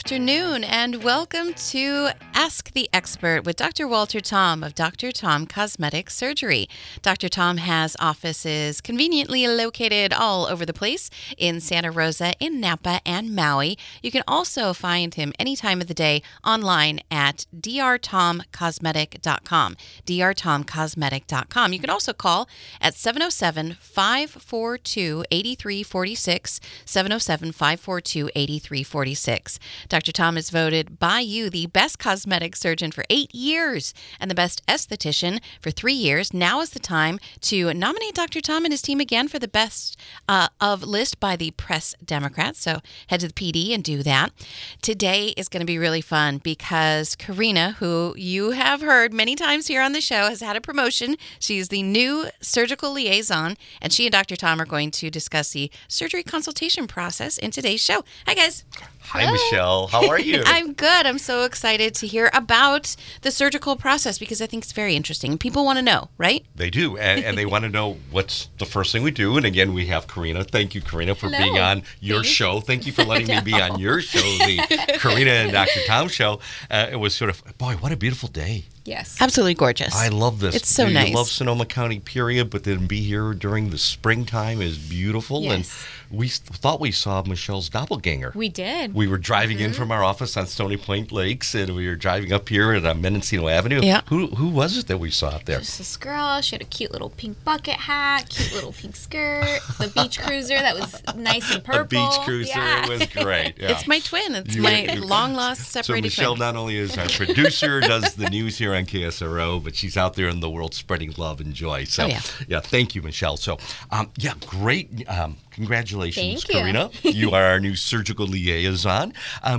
afternoon, and welcome to Ask the Expert with Dr. Walter Tom of Dr. Tom Cosmetic Surgery. Dr. Tom has offices conveniently located all over the place in Santa Rosa, in Napa, and Maui. You can also find him any time of the day online at drtomcosmetic.com, drtomcosmetic.com. You can also call at 707-542-8346, 707-542-8346. Dr. Tom is voted by you the best cosmetic surgeon for 8 years and the best esthetician for 3 years. Now is the time to nominate Dr. Tom and his team again for the best of list by the Press Democrats. So head to the PD and do that. Today is going to be really fun because Karina, who you have heard many times here on the show, has had a promotion. She's the new surgical liaison, and she and Dr. Tom are going to discuss the surgery consultation process in today's show. Hi, guys. Hi, hello. Michelle. How are you? I'm good. I'm so excited to hear about the surgical process because I think it's very interesting. People want to know, right? They do, and they want to know what's the first thing we do. And again, we have Karina. Thank you, Karina, for hello. being on your show. Thank you for letting me be on your show, the Karina and Dr. Tom show. It was sort of, boy, what a beautiful day. Yes. Absolutely gorgeous. I love this. It's so nice. I love Sonoma County, period, but then be here during the springtime is beautiful. Yes. And we thought we saw Michelle's doppelganger. We did. We were driving in from our office on Stony Point Lakes, and we were driving up here at Mendocino Avenue. Yeah. Who was it that we saw up there? Just this girl. She had a cute little pink bucket hat, cute little pink skirt, the beach cruiser that was nice and purple. A beach cruiser. Yeah. It was great. Yeah. It's my twin. It's my long-lost separated So Michelle twin. not only is our producer, does the news here on KSRO, but she's out there in the world spreading love and joy. So, yeah, thank you, Michelle. So, great. Congratulations, Thank you. Karina. You are our new surgical liaison.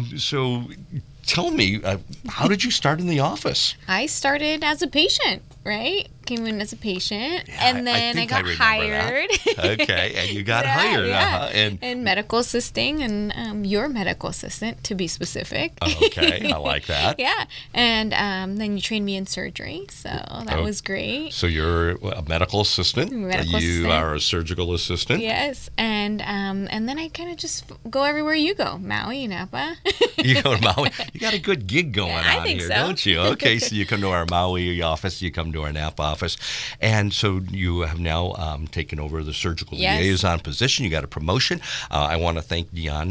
So, tell me, how did you start in the office? I started as a patient, right? Came in as a patient, and then I got hired. Okay, and you got hired. Yeah. And medical assisting, and your medical assistant, to be specific. Okay, I like that. Yeah, and then you trained me in surgery, so that was great. So you're a medical assistant. You are a surgical assistant. Yes, and then I kind of just go everywhere you go, Maui, Napa. You go to Maui. You got a good gig going on I think here, so. don't you? Okay, so you come to our Maui office, you come to our Napa office, and so you have now taken over the surgical liaison position. You got a promotion. I want to thank Dion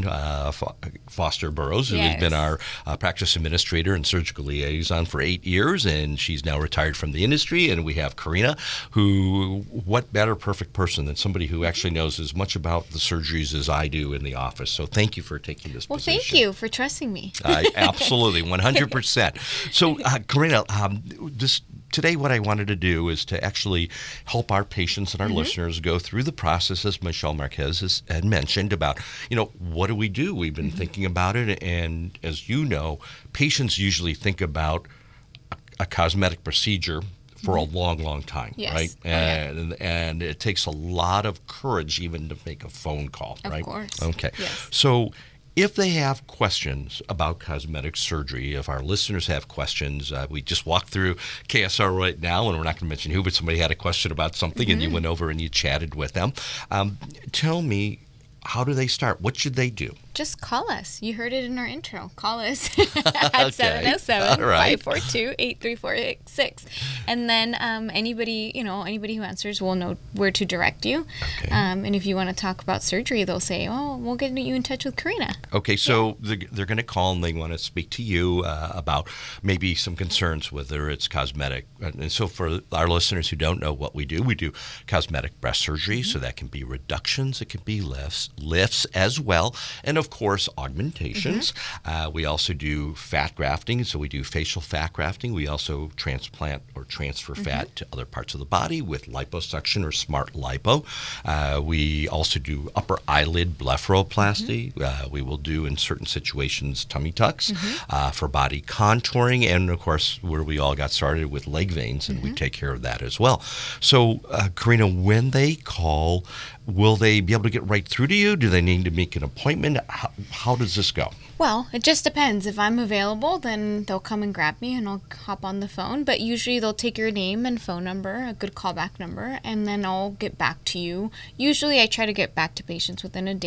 Foster Burrows, who has been our practice administrator and surgical liaison for 8 years, and she's now retired from the industry. And we have Karina, who, what better perfect person than somebody who actually knows as much about the surgeries as I do in the office. So thank you for taking this position. Well, thank you for trusting me. Absolutely, 100%. So, Karina, today what I wanted to do is to actually help our patients and our listeners go through the process, as Michelle Marquez had mentioned, about, what do we do? We've been thinking about it, and as you know, patients usually think about a cosmetic procedure for a long, long time, right? And it takes a lot of courage even to make a phone call, right? Of course. Okay. Yes. So if they have questions about cosmetic surgery, if our listeners have questions, we just walked through KSR right now, and we're not going to mention who, but somebody had a question about something, and you went over and you chatted with them. Tell me, how do they start? What should they do? Just call us. You heard it in our intro. Call us at 707-542-8346. And then anybody who answers will know where to direct you. Okay. And if you want to talk about surgery, they'll say, we'll get you in touch with Karina. Okay, so they're going to call and they want to speak to you about maybe some concerns, whether it's cosmetic. And so for our listeners who don't know what we do cosmetic breast surgery, so that can be reductions, it can be lifts as well, and of course augmentations. We also do fat grafting, so we do facial fat grafting. We also transplant or transfer fat to other parts of the body with liposuction or smart lipo. We also do upper eyelid blepharoplasty. We will do, in certain situations, tummy tucks for body contouring, and of course where we all got started with leg veins, and we take care of that as well. So Karina, when they call, will they be able to get right through to you? Do they need to make an appointment? How does this go? Well, it just depends. If I'm available, then they'll come and grab me and I'll hop on the phone. But usually they'll take your name and phone number, a good callback number, and then I'll get back to you. Usually I try to get back to patients within a day.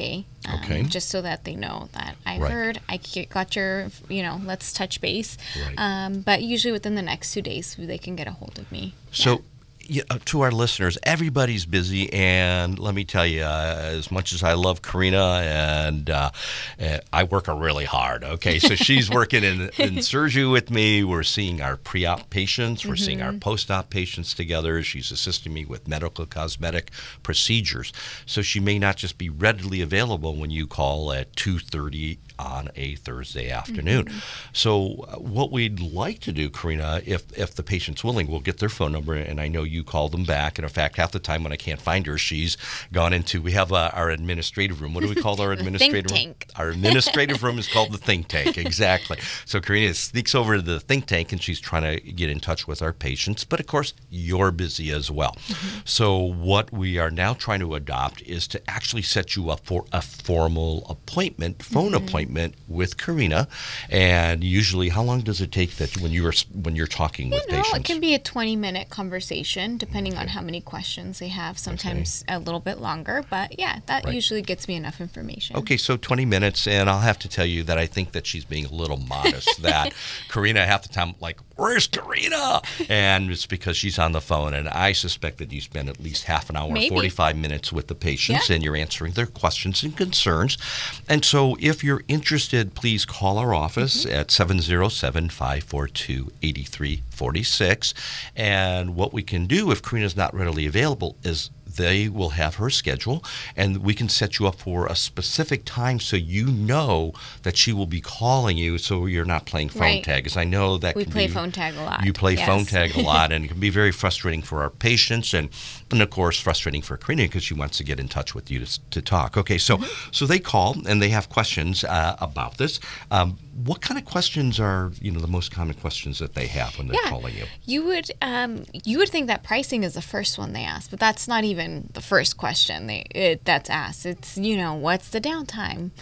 Okay. Just so that they know that I Right. heard, got your, let's touch base. Right. But usually within the next 2 days, they can get a hold of me. So, to our listeners, everybody's busy, and let me tell you, as much as I love Karina, and I work her really hard. Okay, so she's working in surgery with me. We're seeing our pre-op patients. We're seeing our post-op patients together. She's assisting me with medical cosmetic procedures. So she may not just be readily available when you call at 2:30 on a Thursday afternoon. So what we'd like to do, Karina, if the patient's willing, we'll get their phone number, and I know you call them back. And in fact, half the time when I can't find her, she's gone into, we have our administrative room. What do we call our administrative room? Think tank. Our administrative room is called the think tank. Exactly. So Karina sneaks over to the think tank, and she's trying to get in touch with our patients. But of course, you're busy as well. So what we are now trying to adopt is to actually set you up for a formal appointment, phone appointment with Karina. And usually, how long does it take that when you're talking with patients? It can be a 20-minute conversation, depending on how many questions they have. Sometimes a little bit longer, but that usually gets me enough information. Okay, so 20 minutes, and I'll have to tell you that I think that she's being a little modest. That Karina, half the time, like, where's Karina? And it's because she's on the phone, and I suspect that you spend at least half an hour, Maybe. 45 minutes with the patients, and you're answering their questions and concerns. And so if you're interested, please call our office at 707-542-8346. And what we can do if Karina's not readily available is they will have her schedule, and we can set you up for a specific time so you know that she will be calling you, so you're not playing phone tag. Because I know that we play phone tag a lot. You play phone tag a lot, and it can be very frustrating for our patients, and of course frustrating for Karina because she wants to get in touch with you to talk. Okay, so they call and they have questions about this. What kind of questions are the most common questions that they have when they're calling you? You would think that pricing is the first one they ask, but that's not even the first question that's asked. It's what's the downtime?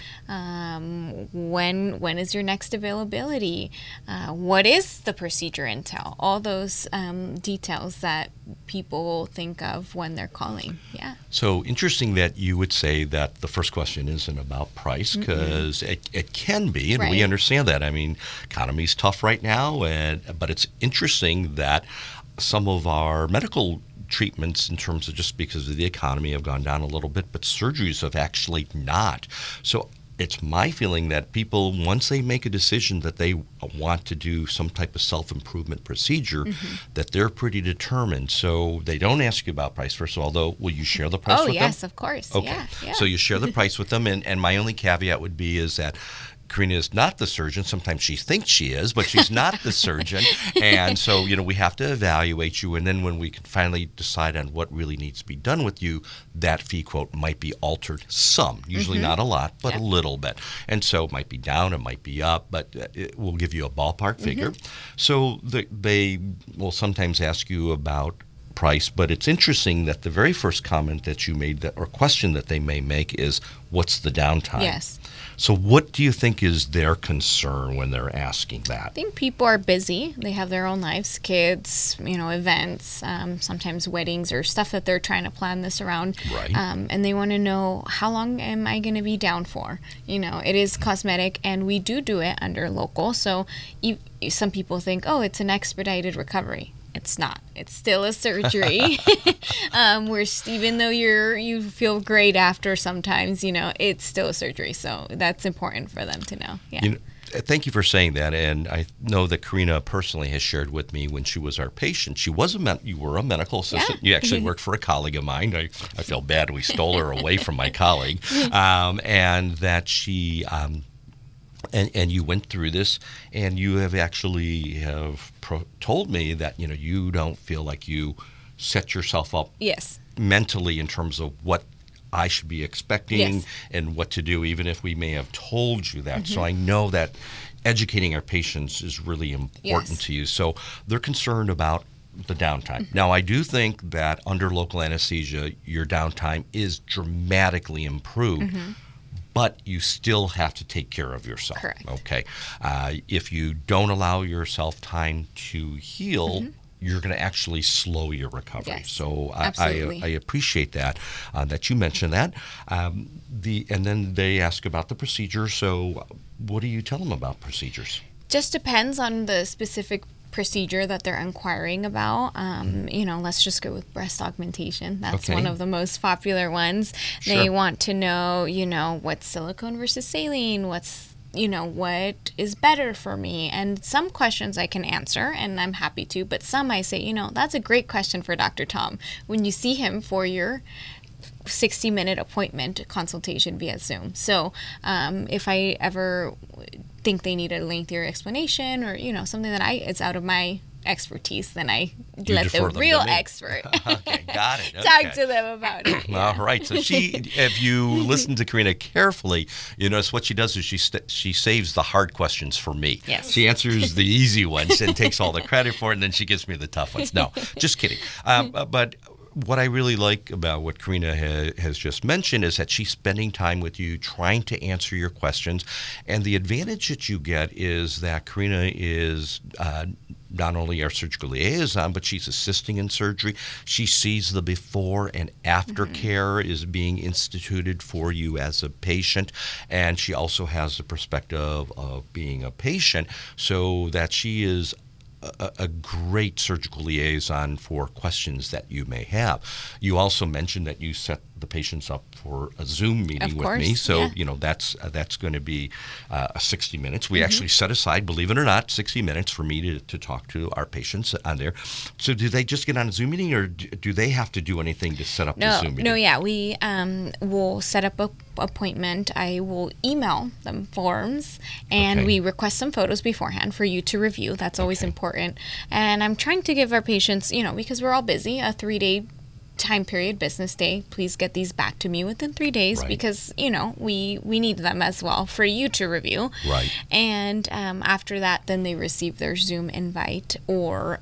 When is your next availability? What is the procedure entail? All those details that people think of when they're calling. Yeah. So interesting that you would say that the first question isn't about price, because it can be, and we understand that. I mean, economy's tough right now, but it's interesting that some of our medical treatments, in terms of just because of the economy, have gone down a little bit, but surgeries have actually not. So it's my feeling that people, once they make a decision that they want to do some type of self-improvement procedure, that they're pretty determined. So they don't ask you about price. First of all, though, will you share the price with them? Oh, yes, of course. Okay. Yeah. So you share the price with them, and my only caveat would be is that Karina is not the surgeon. Sometimes she thinks she is, but she's not the surgeon. And so, we have to evaluate you. And then when we can finally decide on what really needs to be done with you, that fee quote might be altered some, usually not a lot, but a little bit. And so it might be down, it might be up, but it will give you a ballpark figure. So they will sometimes ask you about price, but it's interesting that the very first comment that you made, or question that they may make, is, what's the downtime? Yes. So what do you think is their concern when they're asking that? I think people are busy. They have their own lives, kids, events, sometimes weddings or stuff that they're trying to plan this around. Right. And they want to know, how long am I going to be down for? It is cosmetic, and we do it under local. So some people think, it's an expedited recovery. It's not. It's still a surgery. Even though you feel great after, sometimes, it's still a surgery. So that's important for them to know. Yeah. Thank you for saying that. And I know that Karina personally has shared with me when she was our patient. You were a medical assistant. Yeah. You actually worked for a colleague of mine. I feel bad we stole her away from my colleague. And that she... And you went through this, and you have actually told me that you don't feel like you set yourself up mentally in terms of what I should be expecting and what to do, even if we may have told you that. So I know that educating our patients is really important to you. So they're concerned about the downtime. Now, I do think that under local anesthesia, your downtime is dramatically improved. But you still have to take care of yourself. Correct. Okay. If you don't allow yourself time to heal, you're going to actually slow your recovery. Yes, So absolutely. I appreciate that that you mentioned that. And then they ask about the procedure. So what do you tell them about procedures? Just depends on the specific procedure that they're inquiring about. Let's just go with breast augmentation. That's Okay. one of the most popular ones. Sure. They want to know, what's silicone versus saline, what is better for me. And some questions I can answer, and I'm happy to, but some I say, that's a great question for Dr. Tom when you see him for your 60-minute appointment consultation via Zoom. So if I ever think they need a lengthier explanation or, something that it's out of my expertise, then I let defer the them real to me. expert Okay, got it. talk Okay. to them about it. All right. So if you listen to Karina carefully, you notice what she does is she saves the hard questions for me. Yes. She answers the easy ones and takes all the credit for it, and then she gives me the tough ones. No, just kidding. But what I really like about what Karina has just mentioned is that she's spending time with you, trying to answer your questions. And the advantage that you get is that Karina is not only our surgical liaison, but she's assisting in surgery. She sees the before and after care is being instituted for you as a patient. And she also has the perspective of being a patient, so that she is a great surgical liaison for questions that you may have. You also mentioned that you set the patients up for a Zoom meeting with me. So, yeah. That's going to be 60 minutes. We actually set aside, believe it or not, 60 minutes for me to talk to our patients on there. So do they just get on a Zoom meeting, or do they have to do anything to set up the Zoom meeting? No, yeah. We will set up a appointment. I will email them forms, and Okay. we request some photos beforehand for you to review. That's always Okay. important. And I'm trying to give our patients, because we're all busy, a 3-day time period, business day. Please get these back to me within 3 days, Right. because we need them as well for you to review. Right. And after that, then they receive their Zoom invite or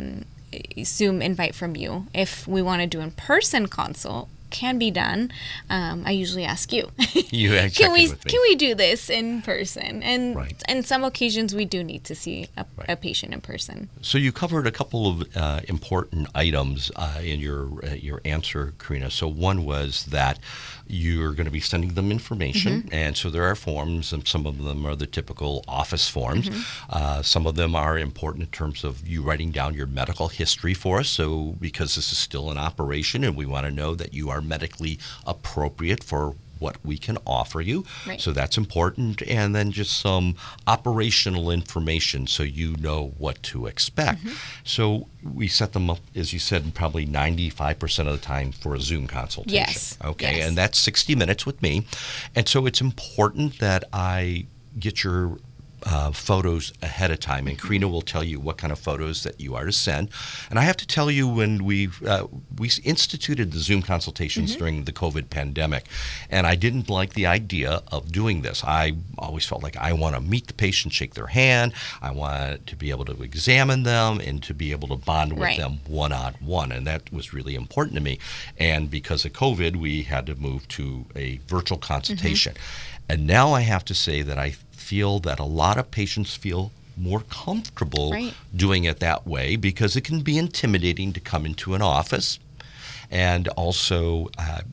Zoom invite from you. If we want to do in-person consult, can be done. I usually ask you. You check Can in with me. we do this in person? And Right. in some occasions, we do need to see a Right. patient in person. So you covered a couple of important items in your answer, Karina. So one was that you're going to be sending them information, and so there are forms, and some of them are the typical office forms. Some of them are important in terms of you writing down your medical history for us. So because this is still an operation, and we want to know that you are medically appropriate for what we can offer you. Right. So that's important. And then just some operational information so you know what to expect. So we set them up, as you said, probably 95% of the time for a Zoom consultation. Yes. Okay. Yes. And that's 60 minutes with me. And so it's important that I get your photos ahead of time, and Karina will tell you what kind of photos that you are to send. And I have to tell you, when we instituted the Zoom consultations during the COVID pandemic, and I didn't like the idea of doing this. I always felt like I want to meet the patient, shake their hand. I want to be able to examine them and to be able to bond with Right. them one-on-one, and that was really important to me. And because of COVID, we had to move to a virtual consultation. And now I have to say that I feel that a lot of patients feel more comfortable Right. doing it that way, because it can be intimidating to come into an office, and also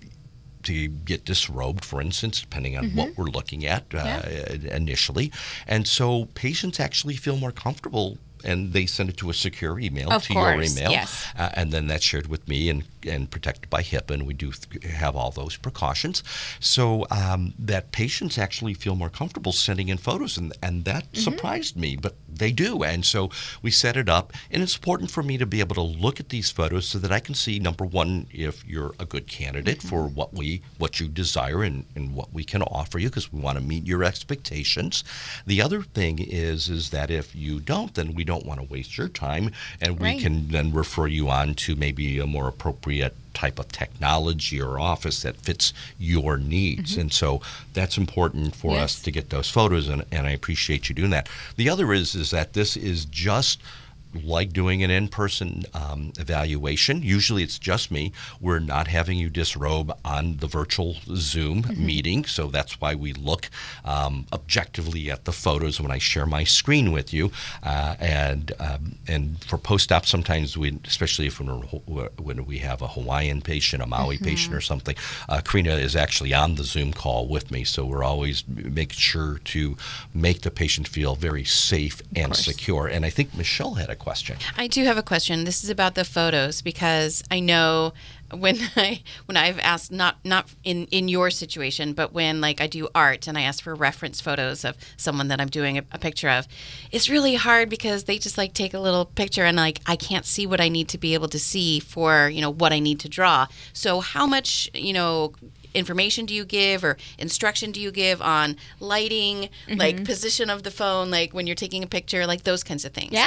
to get disrobed, for instance, depending on what we're looking at initially. And so patients actually feel more comfortable, and they send it to a secure email, Of to course, your email. yes. And then that's shared with me and protected by HIPAA, and we do have all those precautions. So that patients actually feel more comfortable sending in photos, and that surprised me, but they do. And so we set it up, and it's important for me to be able to look at these photos so that I can see, number one, if you're a good candidate for what you desire and what we can offer you, because we want to meet your expectations. The other thing is that if you don't, then we don't want to waste your time, and we Right. can then refer you on to maybe a more appropriate type of technology or office that fits your needs. And so that's important for us Yes. to get those photos, and I appreciate you doing that. The other is that this is just like doing an in-person evaluation. Usually it's just me. We're not having you disrobe on the virtual Zoom meeting, so that's why we look objectively at the photos when I share my screen with you. And for post-op, sometimes especially if when we have a Hawaiian patient, a Maui patient or something, Karina is actually on the Zoom call with me, so we're always making sure to make the patient feel very safe and secure. And I think Michelle had a question. I do have a question. This is about the photos, because I know when I've asked, not in your situation, but when like I do art and I ask for reference photos of someone that I'm doing a picture of, it's really hard because they just like take a little picture and like I can't see what I need to be able to see for, what I need to draw. So how much, information do you give or instruction do you give on lighting, like position of the phone, like when you're taking a picture, like those kinds of things? Yeah.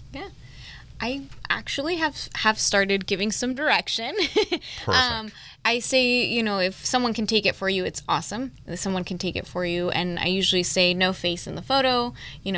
I actually have started giving some direction. Perfect. I say, if someone can take it for you, it's awesome. If someone can take it for you. And I usually say no face in the photo,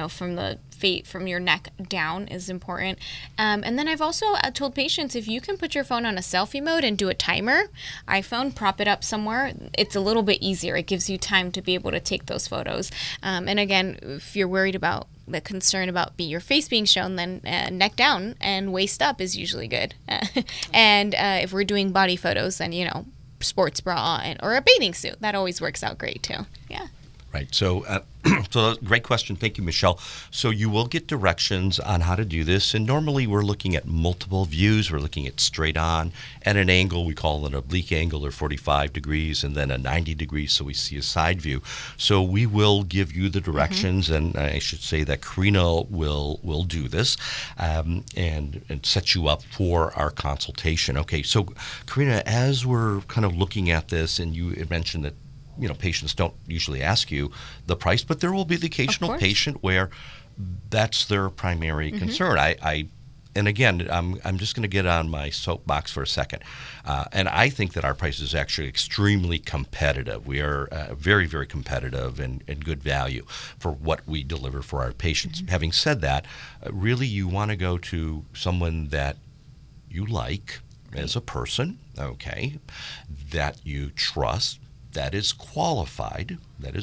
from your neck down is important. And then I've also told patients, if you can put your phone on a selfie mode and do a timer, iPhone, prop it up somewhere, it's a little bit easier. It gives you time to be able to take those photos. And again, if you're worried about the concern about your face being shown, then neck down and waist up is usually good. And if we're doing body photos, then, sports bra or a bathing suit, that always works out great too. Yeah. Right. So, so great question. Thank you, Michelle. So you will get directions on how to do this. And normally we're looking at multiple views. We're looking at straight on at an angle. We call it an oblique angle, or 45 degrees, and then a 90 degrees, so we see a side view. So we will give you the directions, and I should say that Karina will do this and set you up for our consultation. Okay. So Karina, as we're kind of looking at this, and you had mentioned that patients don't usually ask you the price, but there will be the occasional patient where that's their primary concern. And again, I'm just going to get on my soapbox for a second. And I think that our price is actually extremely competitive. We are very, very competitive and good value for what we deliver for our patients. Having said that, really you want to go to someone that you like as a person, okay, that you trust, that is qualified,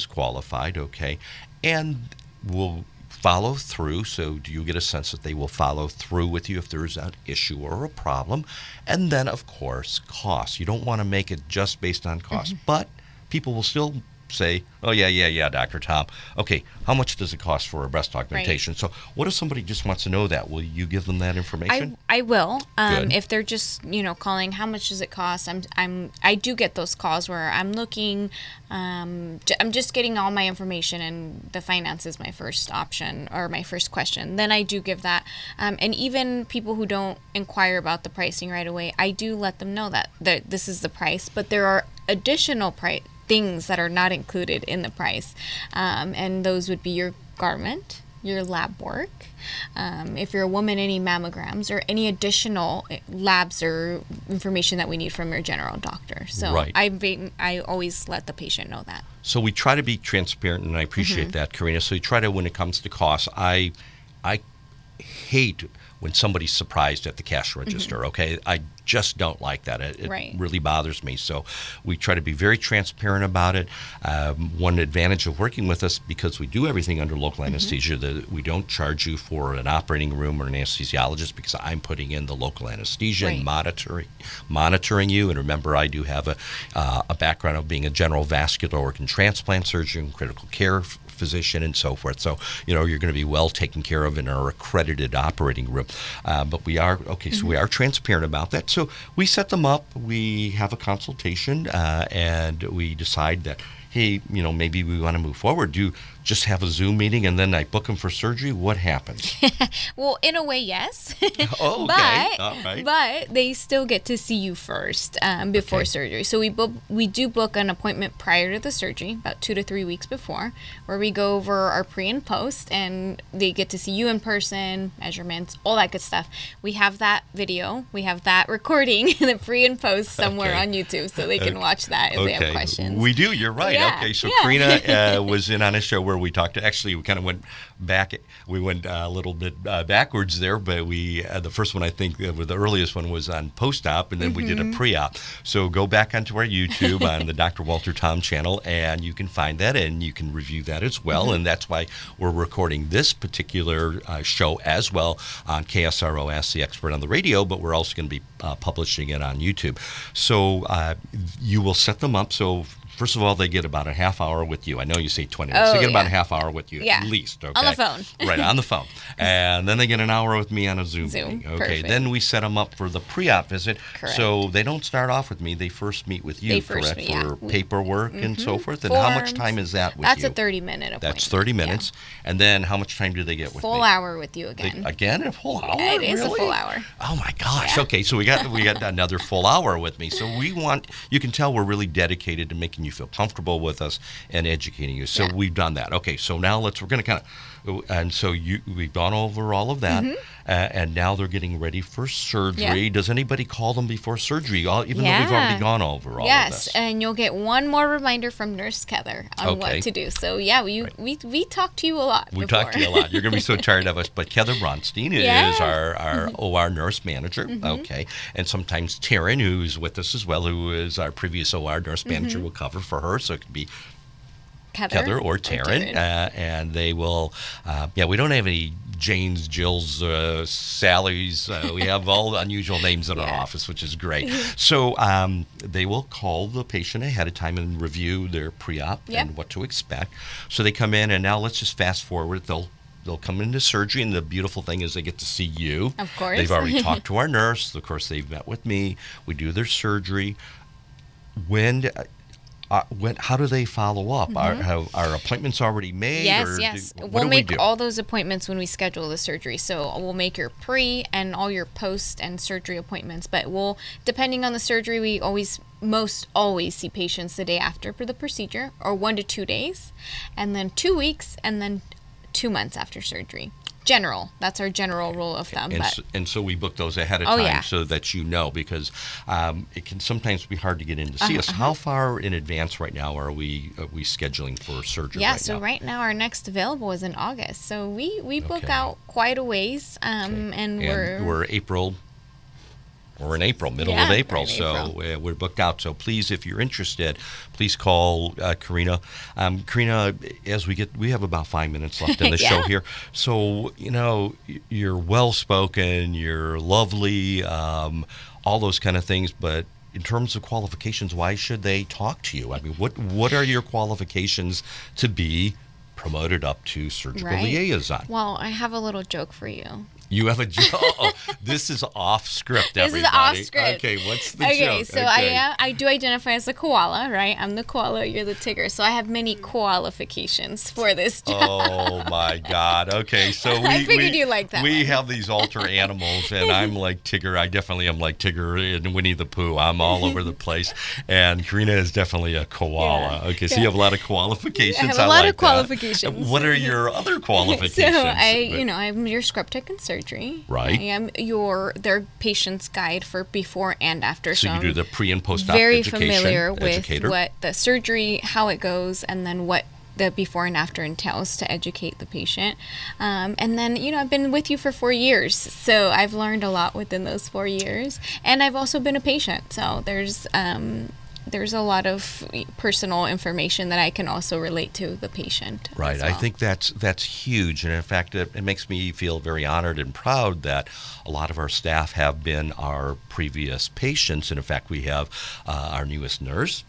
okay, and will follow through. So do you get a sense that they will follow through with you if there is an issue or a problem? And then, of course, cost. You don't want to make it just based on cost, but people will still say, oh, yeah, Dr. Tom. Okay, how much does it cost for a breast augmentation? Right. So what if somebody just wants to know that? Will you give them that information? I will. If they're just, calling, how much does it cost? I do get those calls where I'm looking, I'm just getting all my information, and the finance is my first option or my first question. Then I do give that. And even people who don't inquire about the pricing right away, I do let them know that this is the price, but there are additional things that are not included in the price, and those would be your garment, your lab work, if you're a woman, any mammograms or any additional labs or information that we need from your general doctor. So right. I always let the patient know that. So we try to be transparent, and I appreciate that, Karina. So you try to, when it comes to costs, I hate when somebody's surprised at the cash register, okay? I just don't like that. It right. really bothers me. So we try to be very transparent about it. One advantage of working with us, because we do everything under local anesthesia, that we don't charge you for an operating room or an anesthesiologist, because I'm putting in the local anesthesia right. and monitoring you. And remember, I do have a background of being a general vascular organ transplant surgeon, critical care physician, and so forth. So, you're going to be well taken care of in our accredited operating room. But we are, so we are transparent about that. So we set them up, we have a consultation, and we decide that, hey, maybe we want to move forward. Do you just have a Zoom meeting and then I book them for surgery? What happens? Well, in a way, yes. Oh, okay. All right. But they still get to see you first before surgery. So we do book an appointment prior to the surgery, about 2 to 3 weeks before, where we go over our pre and post, and they get to see you in person, measurements, all that good stuff. We have that video. We have that recording, the pre and post somewhere on YouTube, so they can watch that if they have questions. We do. You're right. Yeah, Okay. So yeah. Karina was in on a show where we talked to, actually, we kind of went back. We went a little bit backwards there, but we the first one, I think, the earliest one was on post-op, and then we did a pre-op. So go back onto our YouTube on the Dr. Walter Tom channel, and you can find that, and you can review that as well. And that's why we're recording this particular show as well on KSRO Ask the Expert on the radio, but we're also going to be publishing it on YouTube. So you will set them up. So first of all, they get about a half hour with you. I know you say 20 minutes. They get about a half hour with you at least. Okay? On the phone. Right, on the phone. And then they get an hour with me on a Zoom meeting. Okay, perfect. Then we set them up for the pre-op visit. Correct. So they don't start off with me. They first meet with you, correct? For paperwork and so forth. And how much time is that with That's you? a 30-minute appointment. That's 30 minutes. Yeah. And then how much time do they get with me? Full hour with you again. Again, a full hour? It is really? a full hour. Oh my gosh. Okay, so we got another full hour with me. So you can tell we're really dedicated to making you feel comfortable with us and educating you. So we've done that. Okay, so now we're going to kind of, and so we've gone over all of that, and now they're getting ready for surgery. Yeah. Does anybody call them before surgery, even though we've already gone over all of this? Yes, and you'll get one more reminder from Nurse Heather on what to do. So we talk to you a lot. We talk to you a lot. You're going to be so tired of us. But Heather Bronstein is our OR nurse manager. Okay, and sometimes Taryn, who's with us as well, who is our previous OR nurse manager, will cover for her. So it could be Heather or Taryn, and they will. We don't have any Janes, Jills, Sallys. We have all unusual names in our office, which is great. So they will call the patient ahead of time and review their pre-op and what to expect. So they come in, and now let's just fast forward. They'll come into surgery, and the beautiful thing is they get to see you. Of course. They've already talked to our nurse. Of course, they've met with me. We do their surgery. How do they follow up? Are appointments already made? Yes. We'll make all those appointments when we schedule the surgery. So we'll make your pre and all your post and surgery appointments. But depending on the surgery, we most always see patients the day after for the procedure, or 1 to 2 days, and then 2 weeks, and then 2 months after surgery. That's our general rule of thumb. And so we book those ahead of time so that you know, because it can sometimes be hard to get in to see us. How far in advance right now are we scheduling for surgery? Right now our next available is in August. So we book out quite a ways, and we're April. We're in April, middle of April, so we're booked out. So please, if you're interested, please call Karina. Karina, we have about 5 minutes left in the show here. So, you're well-spoken, you're lovely, all those kind of things, but in terms of qualifications, why should they talk to you? I mean, what are your qualifications to be promoted up to surgical liaison? Well, I have a little joke for you. You have a joke. Oh, this is off script, everybody. This is off script. Okay, what's the joke? So I do identify as a koala, right? I'm the koala, you're the tiger. So I have many qualifications for this job. Oh my God. Okay, so I figured you like that. We have these alter animals, and I'm like Tigger. I definitely am like Tigger and Winnie the Pooh. I'm all over the place, and Karina is definitely a koala. Okay, so you have a lot of qualifications. I have a lot of qualifications. What are your other qualifications? So I'm your scrub tech and surgery. Right. I am their patient's guide for before and after. So you do the pre and post-op very education. Familiar with educator. what the surgery, how it goes, and then what the before and after entails to educate the patient. And then, I've been with you for 4 years, so I've learned a lot within those 4 years. And I've also been a patient, so there's a lot of personal information that I can also relate to the patient. Right. I think that's huge. And in fact, it makes me feel very honored and proud that a lot of our staff have been our previous patients. And in fact, we have our newest nurse,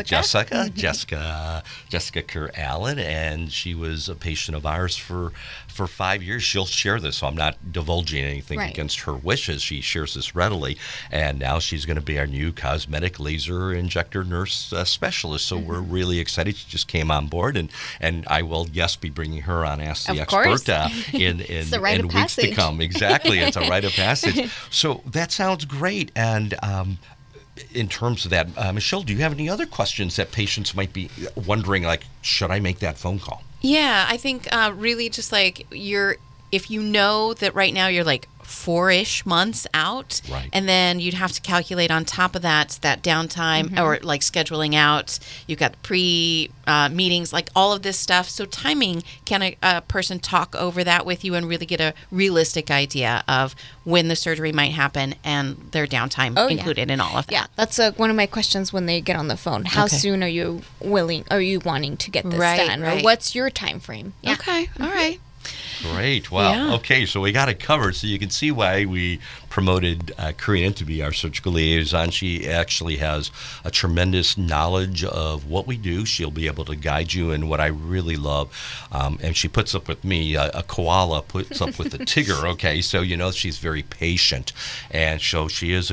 Jessica Kerr-Allen, and she was a patient of ours for 5 years. She'll share this, so I'm not divulging anything against her wishes. She shares this readily. And now she's going to be our new cosmetic laser injector nurse specialist. So we're really excited. She just came on board, and I will, be bringing her on Ask the Expert in weeks to come. Exactly. It's a rite of passage. So that sounds great. And in terms of that, Michelle, do you have any other questions that patients might be wondering, like, should I make that phone call? Yeah, I think really just like if you know that right now you're like, 4-ish months out. Right. And then you'd have to calculate on top of that downtime or like scheduling out. You've got pre-meetings, like all of this stuff. So timing, can a person talk over that with you and really get a realistic idea of when the surgery might happen and their downtime included in all of that? Yeah, that's one of my questions when they get on the phone. How soon are you wanting to get this done? Or what's your time frame? Yeah. Okay, all right. Great. Wow. Yeah. Okay, so we got it covered. So you can see why we promoted Karina to be our surgical liaison. She actually has a tremendous knowledge of what we do. She'll be able to guide you in what I really love. And she puts up with me. A koala puts up with a tiger. Okay, so she's very patient. And so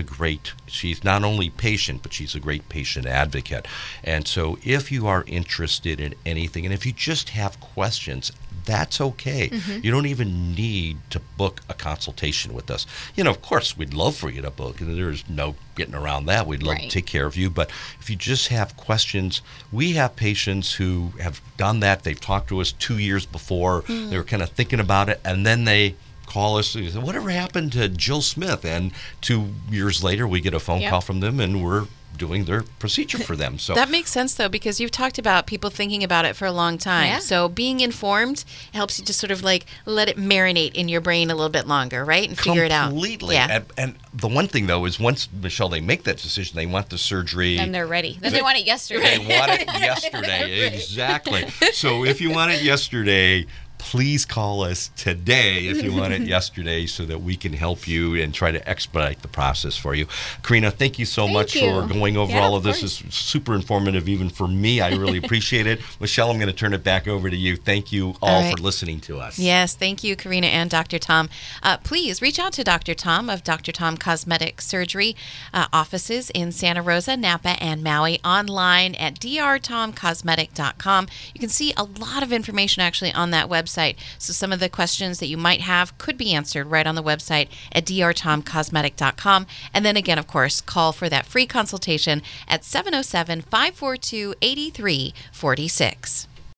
she's not only patient, but she's a great patient advocate. And so if you are interested in anything, and if you just have questions, that's okay. You don't even need to book a consultation with us. Of course, we'd love for you to book, and there's no getting around that. We'd love to take care of you. But if you just have questions, we have patients who have done that. They've talked to us 2 years before. They were kind of thinking about it, and then they call us and say, whatever happened to Jill Smith? And 2 years later, we get a phone call from them, and we're doing their procedure for them. So that makes sense, though, because you've talked about people thinking about it for a long time. Yeah. So being informed helps you just sort of like let it marinate in your brain a little bit longer, right? And figure it out. Completely. Yeah. And the one thing, though, is once, Michelle, they make that decision, they want the surgery. And they're ready. Then they want it yesterday. They want it yesterday. Exactly. So if you want it yesterday, please call us today if you want it yesterday so that we can help you and try to expedite the process for you. Karina, thank you so much for going over all of this. It's super informative even for me. I really appreciate it. Michelle, I'm going to turn it back over to you. Thank you all for listening to us. Yes, thank you, Karina and Dr. Tom. Please reach out to Dr. Tom of Dr. Tom Cosmetic Surgery offices in Santa Rosa, Napa, and Maui, online at drtomcosmetic.com. You can see a lot of information actually on that website. So some of the questions that you might have could be answered right on the website at drtomcosmetic.com. And then again, of course, call for that free consultation at 707-542-8346.